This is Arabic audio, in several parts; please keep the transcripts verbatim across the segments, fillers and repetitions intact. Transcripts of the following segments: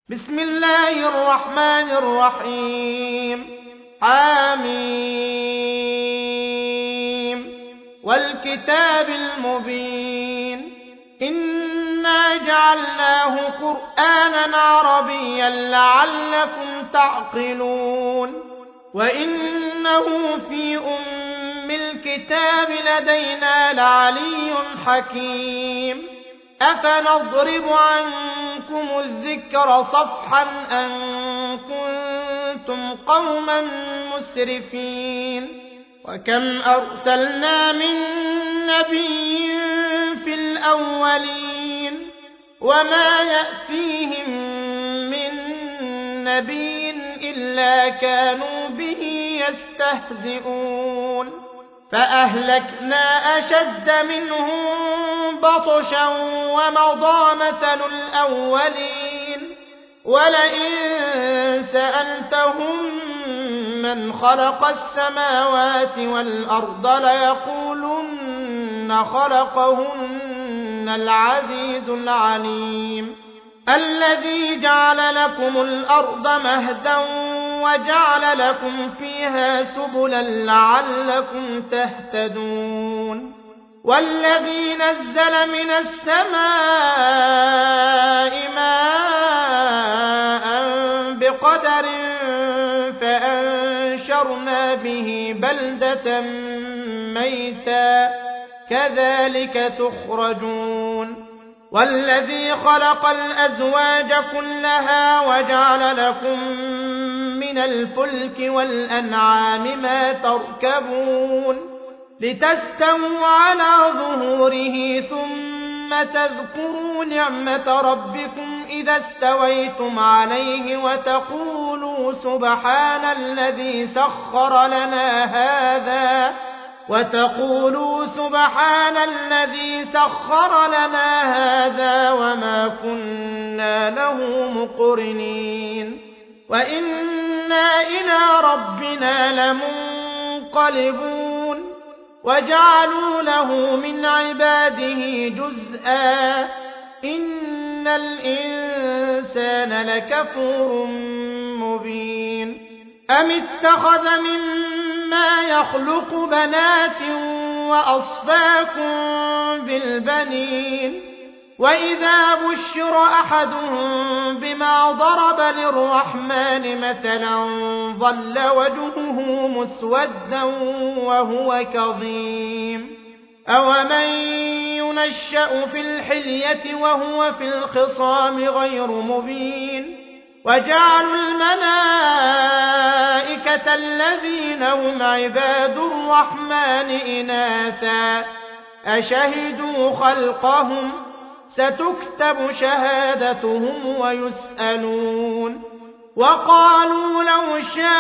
بسم الله الرحمن الرحيم حميم والكتاب المبين إنا جعلناه قرآنا عربيا لعلكم تعقلون وإنه في أم الكتاب لدينا لعلي حكيم أفنضرب عنكم الذكر صفحا أن كنتم قوما مسرفين وكم أرسلنا من نبي في الأولين وما يأتيهم من نبي إلا كانوا به يستهزئون فأهلكنا أشد منهم بطشا ومضى مثل الأولين ولئن سألتهم من خلق السماوات والأرض ليقولن خلقهن العزيز العليم الذي جعل لكم الأرض مهدا وجعل لكم فيها سبلا لعلكم تهتدون والذي نزل من السماء ماء بقدر فأنشرنا به بلدة ميتا كذلك تخرجون والذي خلق الأزواج كلها وجعل لكم من الفلك والأنعام ما تركبون لتستووا على ظهوره ثم تذكروا نعمة ربكم إذا استويتم عليه وتقولوا سبحان الذي سخر لنا هذا وتقولوا سبحان الذي سخر لنا هذا وما كنا له مقرنين وإنا إلى ربنا لمنقلبون وجعلوا له من عباده جزءا إن الإنسان لكفور مبين أم اتخذ مما يخلق بنات وأصفاكم بالبنين وإذا بشر أحدهم بما ضرب للرحمن مثلا ظل وجهه مسودا وهو كظيم أومن ينشأ في الحلية وهو في الخصام غير مبين وجعلوا الملائكة الذين هم عباد الرحمن إناثا أشهدوا خلقهم ستكتب شهادتهم ويسألون وقالوا لو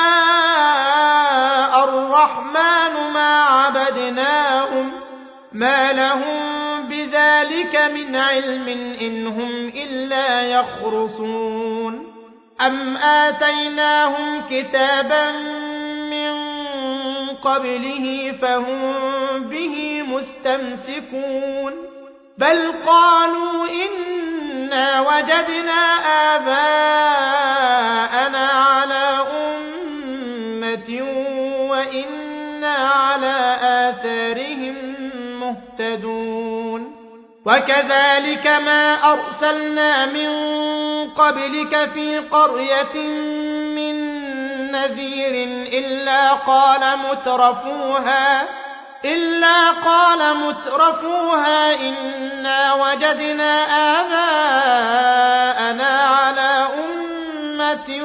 شاء الرحمن ما عبدناهم ما لهم بذلك من علم إن هم إلا يخرصون أم آتيناهم كتابا من قبله فهم به مستمسكون بل قالوا إنا وجدنا آباءنا على أمة وإنا على آثارهم مهتدون وكذلك ما أرسلنا من قبلك في قرية من نذير إلا قال مترفوها إلا قال مترفوها إنا وجدنا آباءنا على أمة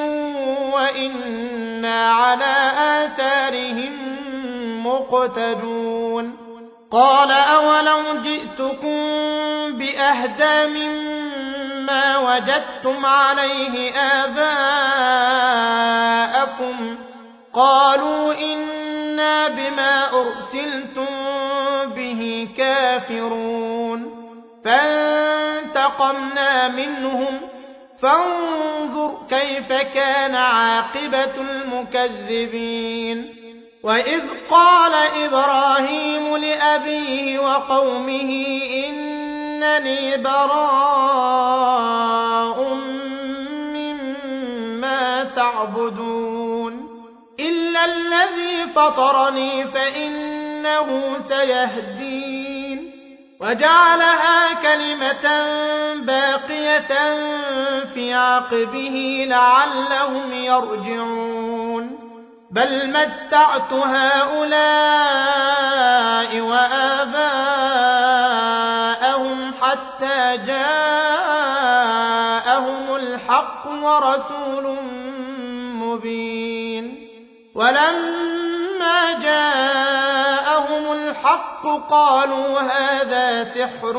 وإنا على آثارهم مقتدون قال أولو جئتكم بأهدى مما وجدتم عليه آباءكم قالوا إنا بما أرسلتم به كافرون فانتقمنا منهم فانظر كيف كان عاقبة المكذبين وإذ قال إبراهيم لأبيه وقومه إنني براء يعبدون إلا الذي فطرني فإنه سيهدين وجعلها كلمة باقية في عقبه لعلهم يرجعون بل متعت هؤلاء وآباءهم حتى جاءهم الحق ورسول مبين ولما جاءهم الحق قالوا هذا سحر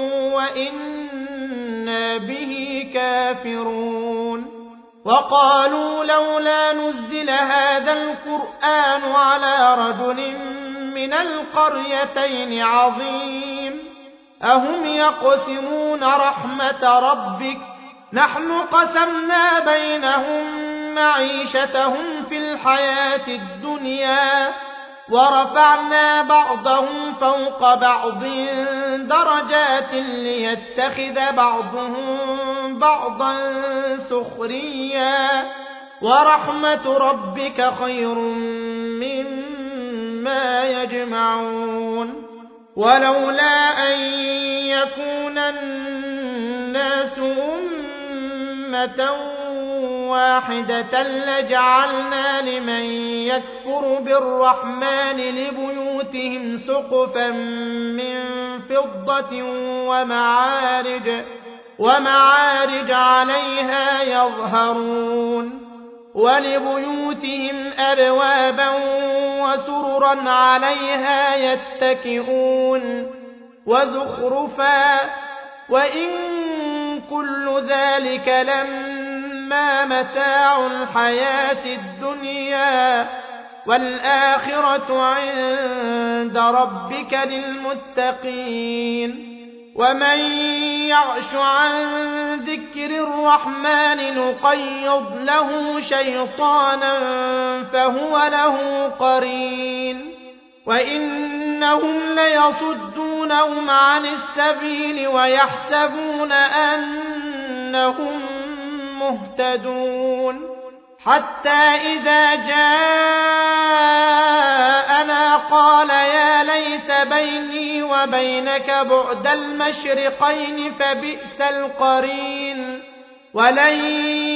وإنا به كافرون وقالوا لولا نزل هذا القرآن على رجل من القريتين عظيم أهم يقسمون رحمة ربك نحن قسمنا بينهم معيشتهم في الحياة الدنيا ورفعنا بعضهم فوق بعض درجات ليتخذ بعضهم بعضا سخريا ورحمة ربك خير مما يجمعون ولولا أن يكون الناس أمة واحدة لجعلنا لمن يكفر بالرحمن لبيوتهم سقفا من فضة ومعارج, ومعارج عليها يظهرون ولبيوتهم أبوابا وسررا عليها يتكئون وزخرفا وإن كل ذلك لما متاع الحياة الدنيا والآخرة عند ربك للمتقين ومن يعش عن ذكر الرحمن نقيض له شيطانا فهو له قرين وإنهم ليصدونهم عن السبيل ويحسبون أنهم مهتدون حتى إذا جاءنا قال يا ليت بيني وبينك بعد المشرقين فبئس القرين ولن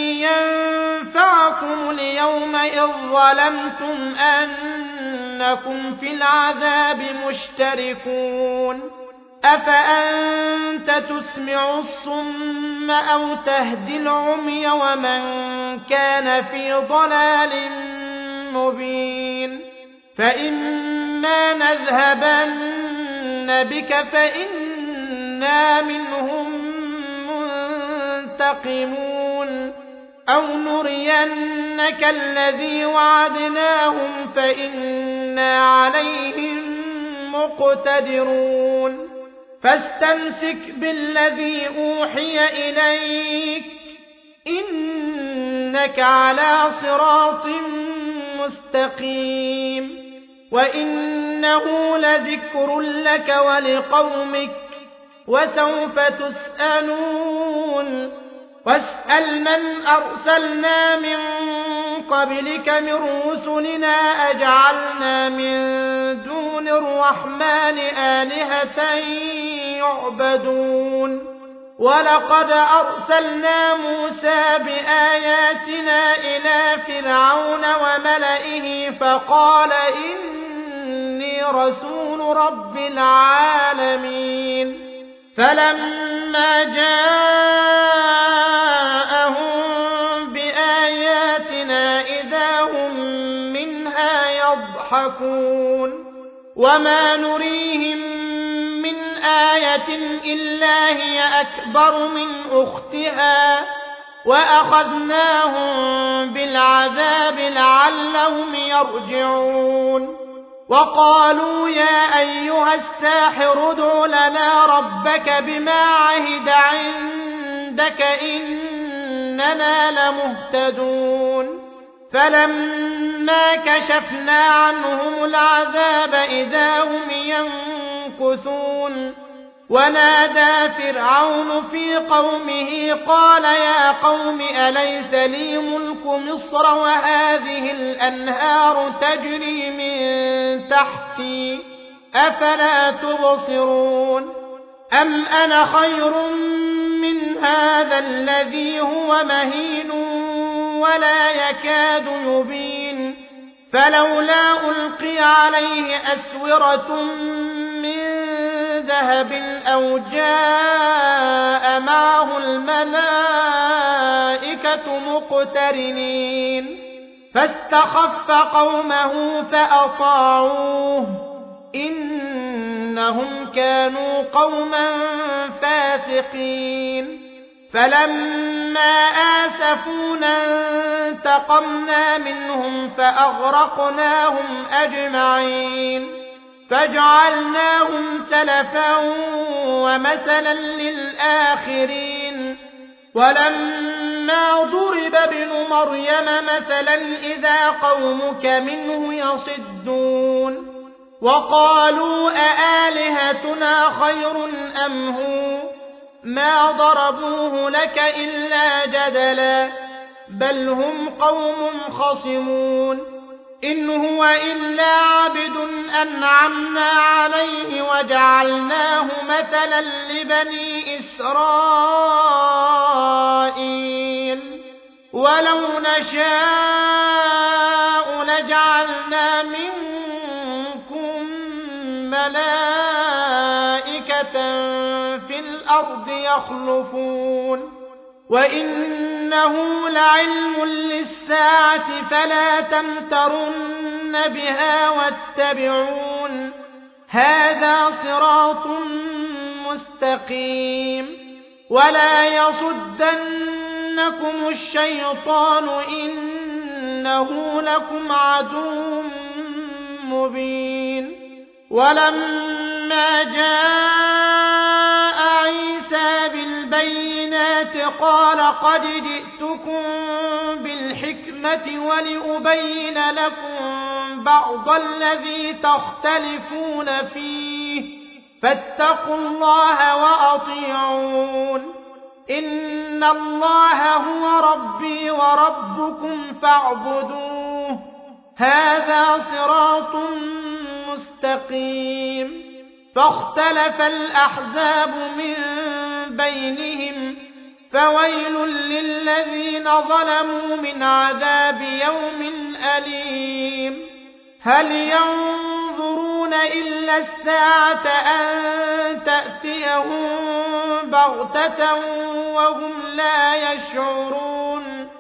ينفعكم اليوم إذ ظلمتم أنكم في العذاب مشتركون أفأنت تسمع الصم أو تهدي العمي ومن كان في ضلال مبين فإما نذهبن بك فإنا منهم منتقمون أو نرينك الذي وعدناهم فإنا عليهم مقتدرون فاستمسك بالذي أوحي إليك إنك على صراط مستقيم وإنه لذكر لك ولقومك وسوف تسألون واسأل من أرسلنا من قبلك من رسلنا أجعلنا من دون الرحمن آلهة يعبدون ولقد أرسلنا موسى بآياتنا إلى فرعون وملئه فقال إني رسول رب العالمين فلما جاءهم بآياتنا إذا هم منها يضحكون وما نريهم من آية إلا هي أكبر من أختها وأخذناهم بالعذاب لعلهم يرجعون وقالوا يا أيها الساحر ادع لنا ربك بما عهد عندك إننا لمهتدون فلما كشفنا عنهم العذاب إذا هم ينكثون ونادى فرعون في قومه قال يا قوم أليس لي ملك مصر وهذه الأنهار تجري من تحتي أفلا تبصرون أم أنا خير من هذا الذي هو مهين ولا يكاد يبين فلولا ألقي عليه أسورة من ذهب أو جاء معه الملائكة مقترنين فاستخف قومه فأطاعوه إنهم كانوا قوما فاسقين فلما آسفونا انتقمنا منهم فأغرقناهم أجمعين فجعلناهم سلفا ومثلا للآخرين ولما ضرب ابن مريم مثلا إذا قومك منه يصدون وقالوا أآلهتنا خير أم هو ما ضربوه لك إلا جدلا بل هم قوم خصمون إن هو إلا عبد أنعمنا عليه وجعلناه مثلا لبني إسرائيل ولو نشاء لجعلنا منكم ملائكة في الأرض يخلفون وإنه لعلم للساعة فلا تمترن بها واتبعون هذا صراط مستقيم ولا يصدنكم الشيطان إنه لكم عدو مبين ولما جاء عيسى بالبينات قال قد جئتكم بالحكمة ولأبين لكم بعض الذي تختلفون فيه فاتقوا الله وأطيعون إن الله هو ربي وربكم فاعبدوه هذا صراط مستقيم فاختلف الأحزاب من بينهم فويل للذين ظلموا من عذاب يوم أليم هل ينظرون إلا الساعة أن تأتيهم بغتة وهم لا يشعرون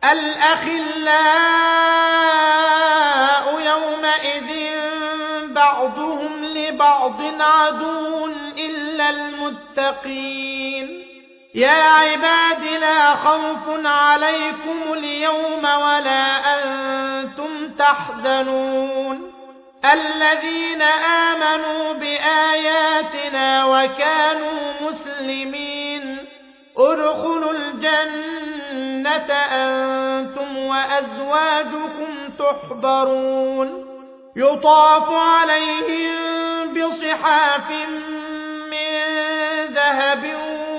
الأخلاء يومئذ بعضهم لبعض عدو إلا المتقين يا عباد لا خوف عليكم اليوم ولا أنتم تحزنون الذين آمنوا بآياتنا وكانوا مسلمين ادخلوا الجنة أنتم وأزواجكم تحبرون يطاف عليهم بصحاف من ذهب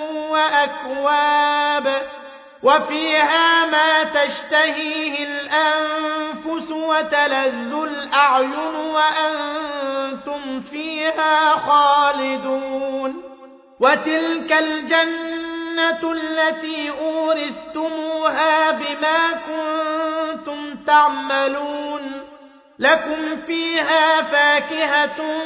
وأكواب وفيها ما تشتهيه الأنفس وتلذ الأعين وأنتم فيها خالدون وتلك الجنة التي أورثتموها بما كنتم تعملون لكم فيها فاكهة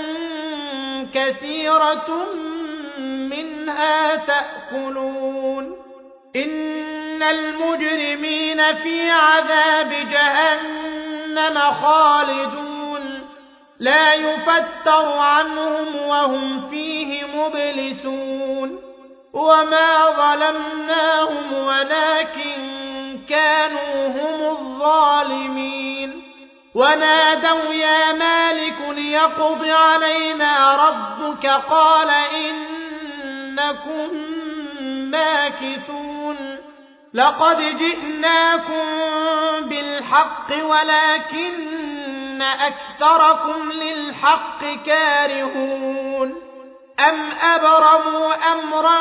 كثيرة منها تأكلون إن المجرمين في عذاب جهنم خالدون لا يفتر عنهم وهم فيه مبلسون وما ظلمناهم ولكن كانوا هم الظالمين ونادوا يا مالك ليقض علينا ربك قال إنكم ماكثون لقد جئناكم بالحق ولكن أكثركم للحق كارهون أم أبرموا أمرا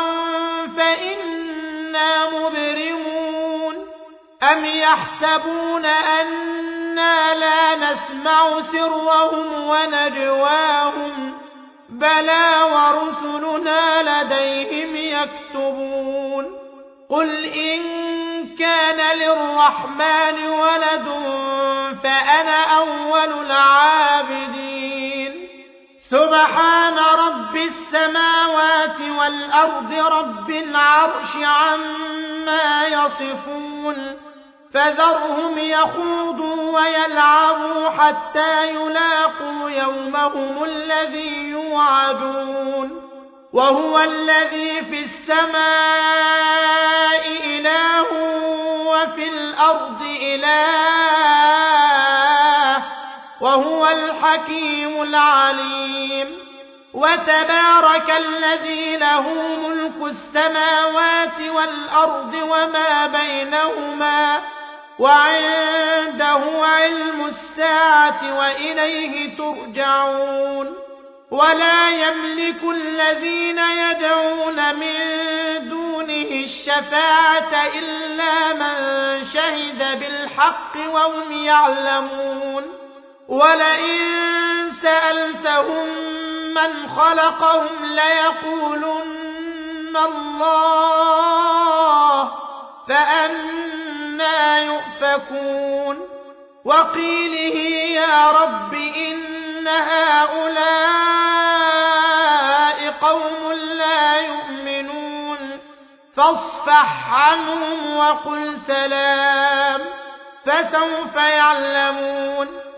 فإنا مبرمون أم يحسبون أنا لا نسمع سرهم ونجواهم بلى ورسلنا لديهم يكتبون قل إن كان للرحمن ولد فأنا أول العابدين سبحان رب السماوات والأرض رب العرش عما يصفون فذرهم يخوضوا ويلعبوا حتى يلاقوا يومهم الذي يوعدون وهو الذي في السماء إله وفي الأرض إله وهو الحكيم العليم وتبارك الذي له ملك السماوات والأرض وما بينهما وعنده علم الساعة وإليه ترجعون ولا يملك الذين يدعون من دونه الشفاعة إلا من شهد بالحق وهم يعلمون ولئن سألتهم من خلقهم ليقولن الله فأنى يؤفكون وقيله يا رب إن هؤلاء قوم لا يؤمنون فاصفح عنهم وقل سلام فسوف يعلمون